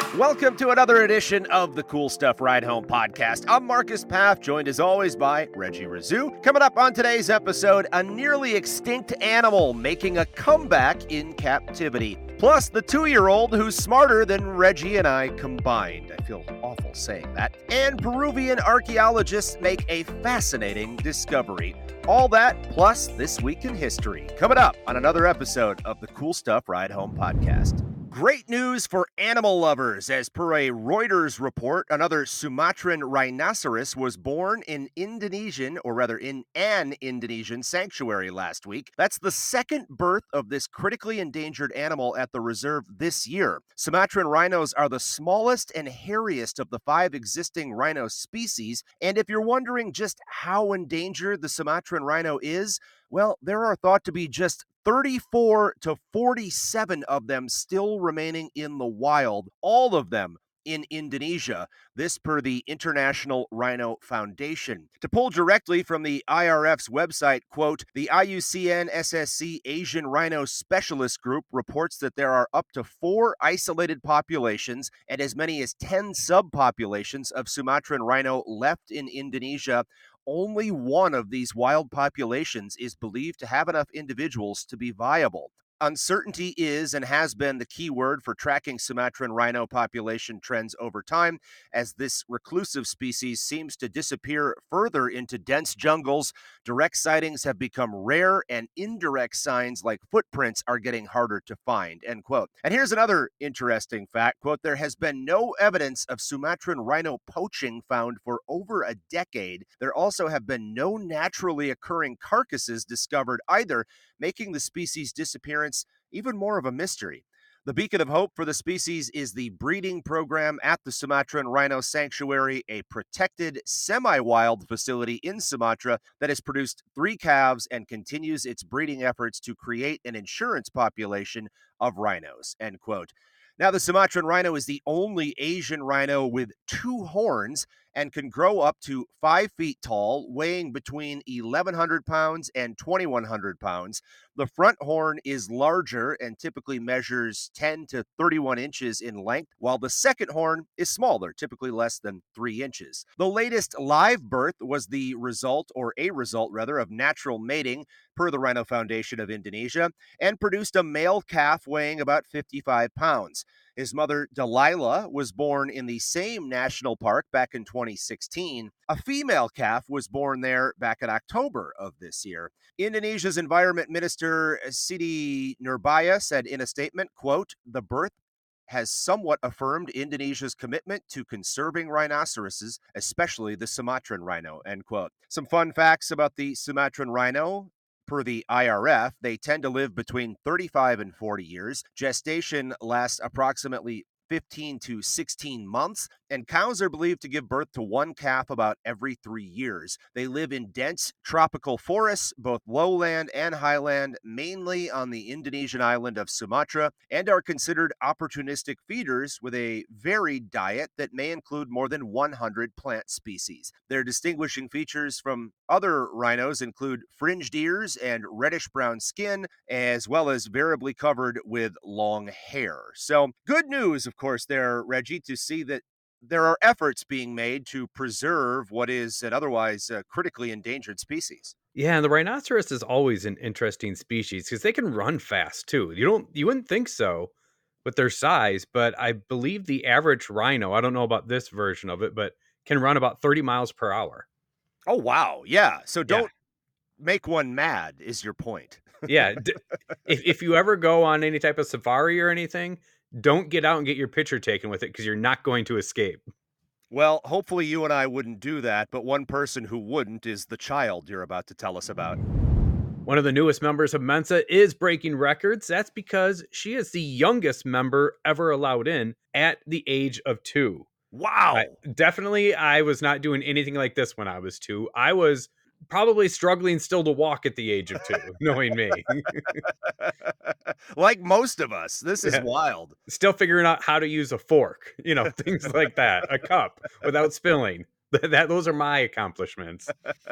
Welcome to another edition of the Cool Stuff Ride Home podcast. I'm Marcus Paff, joined as always by Reggie Razoo. Coming up on today's episode, a nearly extinct animal making a comeback in captivity. Plus, the 2-year-old who's smarter than Reggie and I combined. I feel awful saying that. And Peruvian archaeologists make a fascinating discovery. All that, plus This Week in History, coming up on another episode of the Cool Stuff Ride Home podcast. Great news for animal lovers. As per a Reuters report, another Sumatran rhinoceros was born in an Indonesian sanctuary last week. That's the second birth of this critically endangered animal at the reserve this year. Sumatran rhinos are the smallest and hairiest of the 5 existing rhino species. And if you're wondering just how endangered the Sumatran rhino is, well, there are thought to be just 34 to 47 of them still remaining in the wild, all of them in Indonesia, this per the International Rhino Foundation. To pull directly from the IRF's website, quote, the IUCN SSC Asian Rhino Specialist Group reports that there are up to 4 isolated populations and as many as 10 subpopulations of Sumatran rhino left in Indonesia. Only one of these wild populations is believed to have enough individuals to be viable. Uncertainty is and has been the key word for tracking Sumatran rhino population trends over time, as this reclusive species seems to disappear further into dense jungles. Direct sightings have become rare, and indirect signs like footprints are getting harder to find, end quote. And here's another interesting fact, quote, there has been no evidence of Sumatran rhino poaching found for over a decade. There also have been no naturally occurring carcasses discovered either, making the species' disappearance even more of a mystery. The beacon of hope for the species is the breeding program at the Sumatran Rhino Sanctuary, a protected semi-wild facility in Sumatra that has produced 3 calves and continues its breeding efforts to create an insurance population of rhinos, end quote. Now, the Sumatran rhino is the only Asian rhino with 2 horns and can grow up to 5 feet tall, weighing between 1,100 pounds and 2,100 pounds. The front horn is larger and typically measures 10 to 31 inches in length, while the second horn is smaller, typically less than 3 inches. The latest live birth was a result of natural mating, per the Rhino Foundation of Indonesia, and produced a male calf weighing about 55 pounds. His mother, Delilah, was born in the same national park back in 2016. A female calf was born there back in October of this year. Indonesia's Environment Minister Siti Nurbaya said in a statement, quote, the birth has somewhat affirmed Indonesia's commitment to conserving rhinoceroses, especially the Sumatran rhino, end quote. Some fun facts about the Sumatran rhino. Per the IRF, they tend to live between 35 and 40 years. Gestation lasts approximately 15 to 16 months, and cows are believed to give birth to 1 calf about every 3 years. They live in dense tropical forests, both lowland and highland, mainly on the Indonesian island of Sumatra, and are considered opportunistic feeders with a varied diet that may include more than 100 plant species. Their distinguishing features from other rhinos include fringed ears and reddish-brown skin, as well as variably covered with long hair. So, good news, of course, there, Reggie, to see that there are efforts being made to preserve what is an otherwise critically endangered species. Yeah, and the rhinoceros is always an interesting species because they can run fast too. You wouldn't think so with their size, but I believe the average rhino, I don't know about this version of it, but can run about 30 miles per hour. Oh, wow. Yeah. So Yeah. don't make one mad, is your point. Yeah. If you ever go on any type of safari or anything, don't get out and get your picture taken with it because you're not going to escape. Well, hopefully you and I wouldn't do that, but one person who wouldn't is the child you're about to tell us about. One of the newest members of Mensa is breaking records. That's because she is the youngest member ever allowed in at the age of 2. I Wow. definitely, I was not doing anything like this when I was 2. I was probably struggling still to walk at the age of 2, knowing me. Like most of us, this is Yeah. wild. Still figuring out how to use a fork, things like that, a cup without spilling. Those are my accomplishments.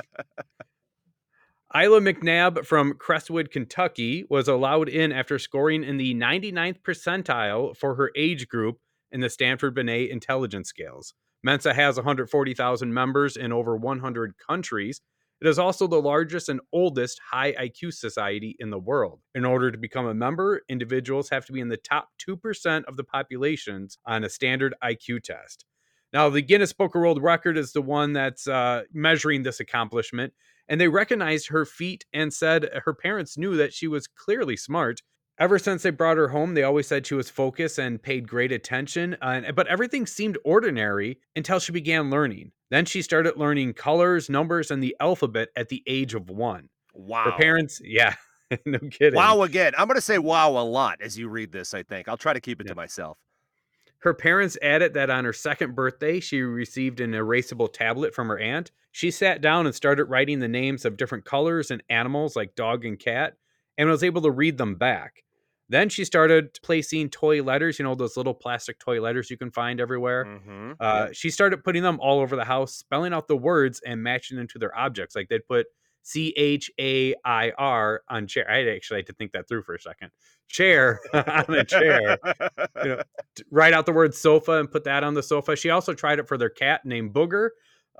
Isla McNabb from Crestwood, Kentucky was allowed in after scoring in the 99th percentile for her age group in the Stanford Binet intelligence scales. Mensa has 140,000 members in over 100 countries. It is also the largest and oldest high IQ society in the world. In order to become a member, individuals have to be in the top 2% of the populations on a standard IQ test. Now, the Guinness Book of World Record is the one that's measuring this accomplishment, and they recognized her feat and said her parents knew that she was clearly smart. Ever since they brought her home, they always said she was focused and paid great attention, but everything seemed ordinary until she began learning. Then she started learning colors, numbers, and the alphabet at the age of 1. Her Wow. parents, yeah, no kidding. Wow again. I'm going to say wow a lot as you read this, I think. I'll try to keep it Yeah. to myself. Her parents added that on her second birthday, she received an erasable tablet from her aunt. She sat down and started writing the names of different colors and animals like dog and cat and was able to read them back. Then she started placing toy letters, those little plastic toy letters you can find everywhere. Mm-hmm. Yep. She started putting them all over the house, spelling out the words and matching them to their objects. Like they'd put CHAIR on chair. I actually had to think that through for a second. Chair on a chair. You know, write out the word sofa and put that on the sofa. She also tried it for their cat named Booger.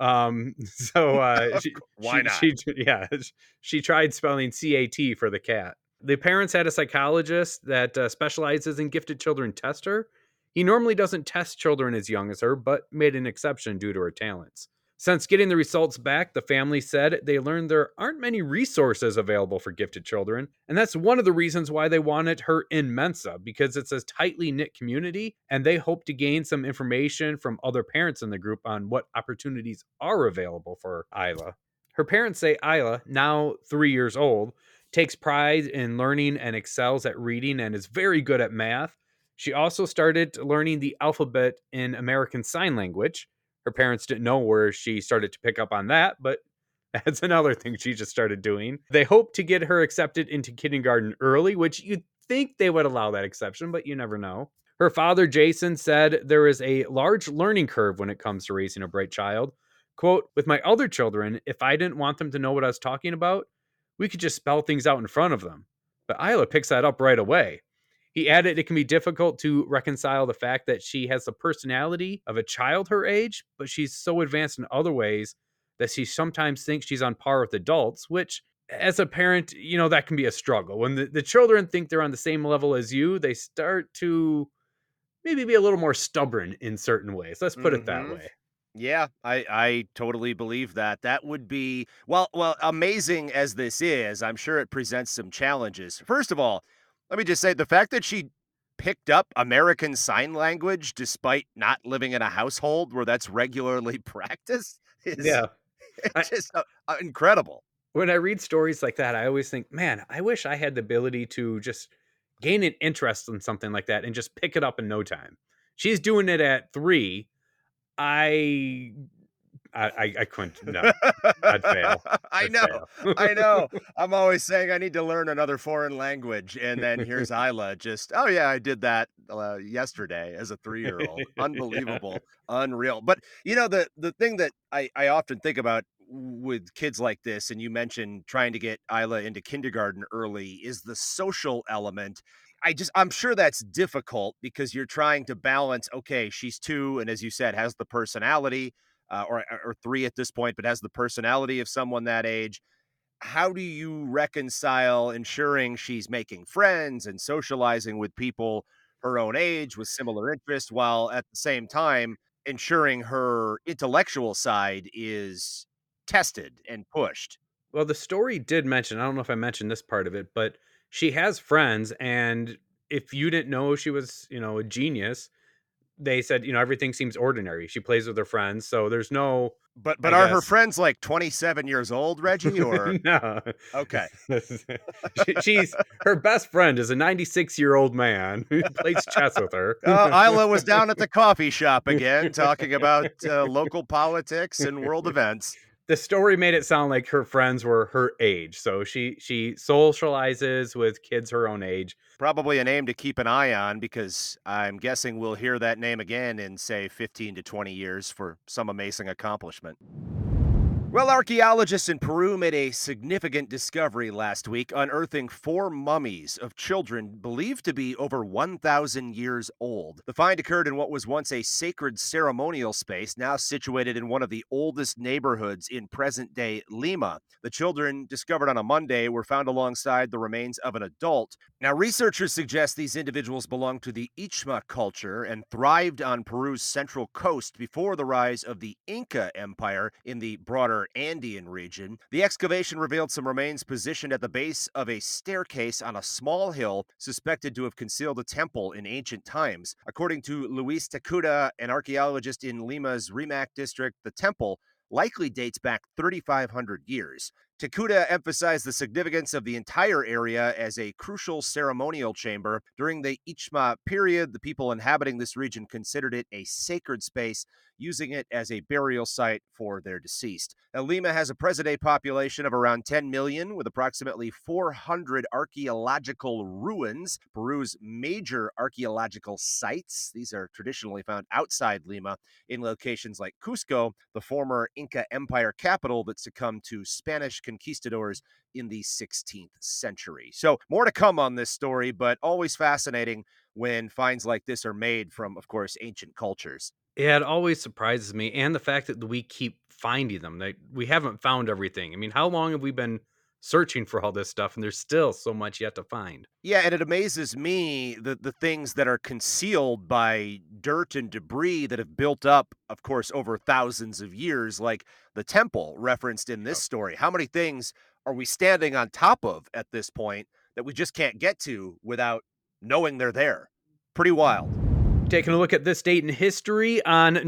Why not? She tried spelling CAT for the cat. The parents had a psychologist that specializes in gifted children test her. He normally doesn't test children as young as her, but made an exception due to her talents. Since getting the results back, the family said they learned there aren't many resources available for gifted children. And that's one of the reasons why they wanted her in Mensa, because it's a tightly knit community, and they hope to gain some information from other parents in the group on what opportunities are available for Isla. Her parents say Isla, now 3 years old, takes pride in learning and excels at reading and is very good at math. She also started learning the alphabet in American Sign Language. Her parents didn't know where she started to pick up on that, but that's another thing she just started doing. They hope to get her accepted into kindergarten early, which you'd think they would allow that exception, but you never know. Her father, Jason, said there is a large learning curve when it comes to raising a bright child. Quote, with my other children, if I didn't want them to know what I was talking about, we could just spell things out in front of them. But Isla picks that up right away. He added it can be difficult to reconcile the fact that she has the personality of a child her age, but she's so advanced in other ways that she sometimes thinks she's on par with adults, which as a parent, that can be a struggle. When the children think they're on the same level as you, they start to maybe be a little more stubborn in certain ways. Let's put it that Mm-hmm. way. Yeah, I totally believe that. That would be amazing as this is, I'm sure it presents some challenges. First of all, let me just say the fact that she picked up American Sign Language despite not living in a household where that's regularly practiced is Yeah. I, just incredible. when I read stories like that, I always think, man, I wish I had the ability to just gain an interest in something like that and just pick it up in no time. She's doing it at 3. I I couldn't. No, I'd fail. I I'd know. fail. I know. I'm always saying I need to learn another foreign language. And then here's Isla just, oh, yeah, I did that yesterday as a 3-year-old. Yeah. Unbelievable. Unreal. But, the thing that I often think about with kids like this, and you mentioned trying to get Isla into kindergarten early, is the social element. I'm sure that's difficult because you're trying to balance, okay, she's 2, and as you said, has the personality or 3 at this point, but has the personality of someone that age. How do you reconcile ensuring she's making friends and socializing with people her own age with similar interests, while at the same time ensuring her intellectual side is tested and pushed? Well, the story did mention, I don't know if I mentioned this part of it, but she has friends. And if you didn't know she was, a genius, they said, everything seems ordinary. She plays with her friends. So there's no, But I are her guess, friends like 27 years old, Reggie, or no. okay. She's her best friend is a 96-year-old man who plays chess with her. Isla was down at the coffee shop again talking about local politics and world events. The story made it sound like her friends were her age. So she socializes with kids her own age. Probably a name to keep an eye on because I'm guessing we'll hear that name again in, say, 15 to 20 years for some amazing accomplishment. Well, archaeologists in Peru made a significant discovery last week, unearthing 4 mummies of children believed to be over 1,000 years old. The find occurred in what was once a sacred ceremonial space, now situated in one of the oldest neighborhoods in present-day Lima. The children, discovered on a Monday, were found alongside the remains of an adult. Now, researchers suggest these individuals belong to the Ichma culture and thrived on Peru's central coast before the rise of the Inca Empire in the broader Andean region. The excavation revealed some remains positioned at the base of a staircase on a small hill, suspected to have concealed a temple in ancient times. According to Luis Takuda, an archaeologist in Lima's Rimac district, the temple likely dates back 3,500 years. Takuda emphasized the significance of the entire area as a crucial ceremonial chamber. During the Ichma period, the people inhabiting this region considered it a sacred space, using it as a burial site for their deceased. Now, Lima has a present-day population of around 10 million, with approximately 400 archaeological ruins. Peru's major archaeological sites, these are traditionally found outside Lima, in locations like Cusco, the former Inca Empire capital that succumbed to Spanish conquistadors in the 16th century. So more to come on this story, but always fascinating when finds like this are made from, of course, ancient cultures. Yeah, it always surprises me, and the fact that we keep finding them. That we haven't found everything. I mean, how long have we been searching for all this stuff, and there's still so much yet to find? Yeah, and it amazes me the things that are concealed by dirt and debris that have built up, of course, over thousands of years, like the temple referenced in this Yep. story. How many things are we standing on top of at this point that we just can't get to without knowing they're there? Pretty wild. Taking a look at this date in history, on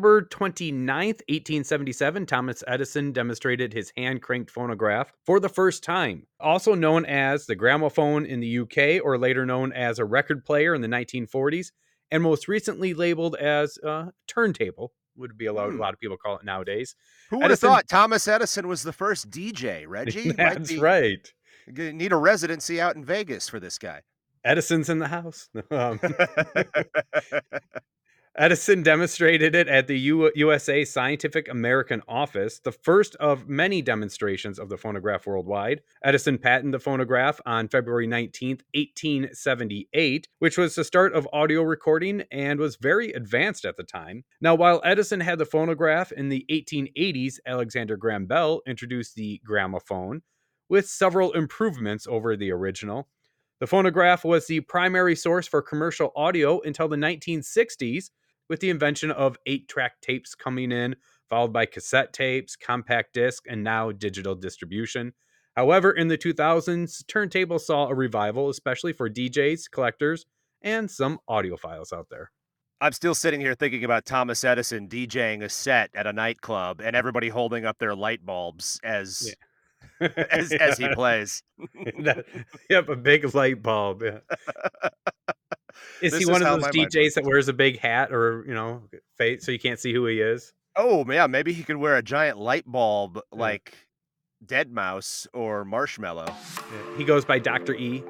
November 29th, 1877, Thomas Edison demonstrated his hand cranked phonograph for the first time. Also known as the gramophone in the UK, or later known as a record player in the 1940s, and most recently labeled as a turntable, would be a Hmm. lot of people call it nowadays. Who would have Edison, thought Thomas Edison was the first DJ, Reggie? Might that's be right. need a residency out in Vegas for this guy. Edison's in the house. Edison demonstrated it at the USA Scientific American Office, the first of many demonstrations of the phonograph worldwide. Edison patented the phonograph on February 19th, 1878, which was the start of audio recording and was very advanced at the time. Now, while Edison had the phonograph in the 1880s, Alexander Graham Bell introduced the gramophone with several improvements over the original. The phonograph was the primary source for commercial audio until the 1960s, with the invention of 8-track tapes coming in, followed by cassette tapes, compact disc, and now digital distribution. However, in the 2000s, turntables saw a revival, especially for DJs, collectors, and some audiophiles out there. I'm still sitting here thinking about Thomas Edison DJing a set at a nightclub and everybody holding up their light bulbs Yeah. as as he plays. Yep, a big light bulb. Yeah. Is he This is one of how those my mind DJs that works. wears a big hat or, face so you can't see who he is? Oh, yeah, maybe he could wear a giant light bulb Yeah. like Deadmau5 or Marshmallow. Yeah. He goes by Dr. E.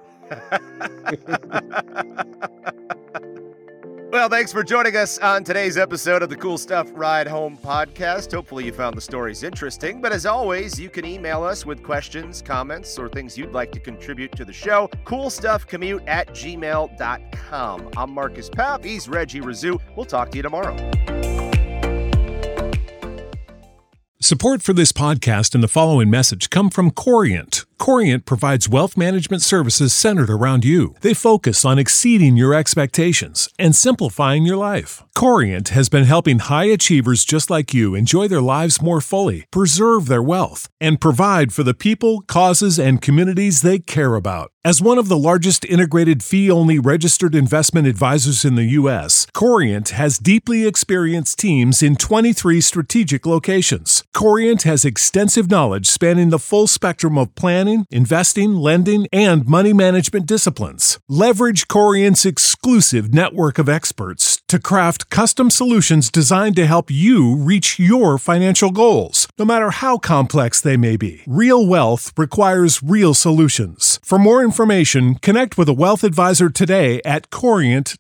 Well, thanks for joining us on today's episode of the Cool Stuff Ride Home podcast. Hopefully you found the stories interesting, but as always, you can email us with questions, comments, or things you'd like to contribute to the show. coolstuffcommute@gmail.com. I'm Marcus Papp. He's Reggie Rizzu. We'll talk to you tomorrow. Support for this podcast and the following message come from Corient. Corient provides wealth management services centered around you. They focus on exceeding your expectations and simplifying your life. Corient has been helping high achievers just like you enjoy their lives more fully, preserve their wealth, and provide for the people, causes, and communities they care about. As one of the largest integrated fee-only registered investment advisors in the U.S., Corient has deeply experienced teams in 23 strategic locations. Corient has extensive knowledge spanning the full spectrum of planning, investing, lending, and money management disciplines. Leverage Corient's exclusive network of experts to craft custom solutions designed to help you reach your financial goals, no matter how complex they may be. Real wealth requires real solutions. For more information, connect with a wealth advisor today at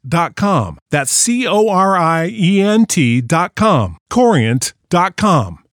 Corient.com. That's Corient.com. Corient.com.